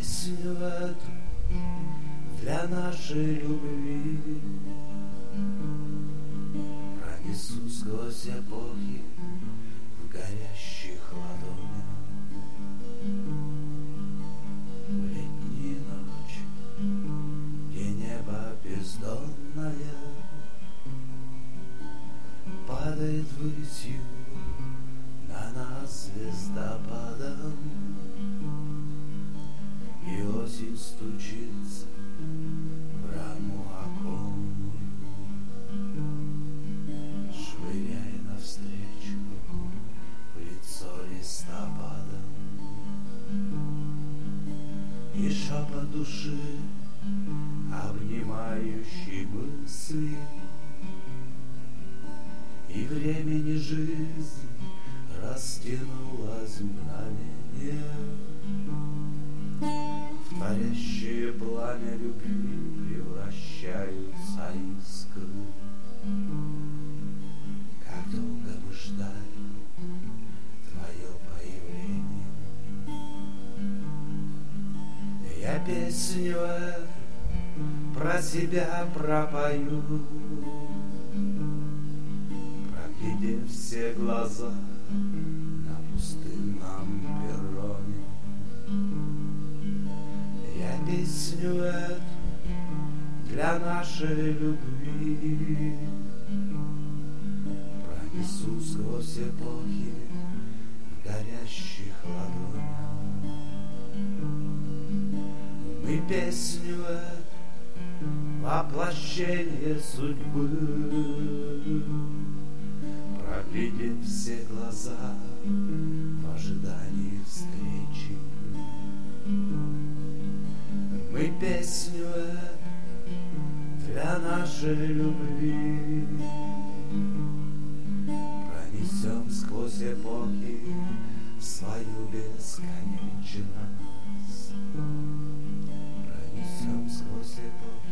песню эту для нашей любви пронесу сквозь эпохи в горящих ладонях. В летние ночи, где небо бездонное падает ввысью на нас звездопадом, и осень стучится в раму оконную, швыряя навстречу в лицо листопадом. И шепот души, обнимающий мысли, и времени жизнь растянулась мгновение. В парящее пламя любви превращаются искры. Как долго мы ждали твое появление. Я песню эту про себя пропою, проглядев все глаза на пустынном перроне. Я песню эту для нашей любви пронесу сквозь эпохи в горящих ладонях. Мы песню эту воплощение судьбы, проглядев все глаза в ожидании встречи. Мы песню эту для нашей любви пронесем сквозь эпохи в свою бесконечность. Пронесем сквозь эпохи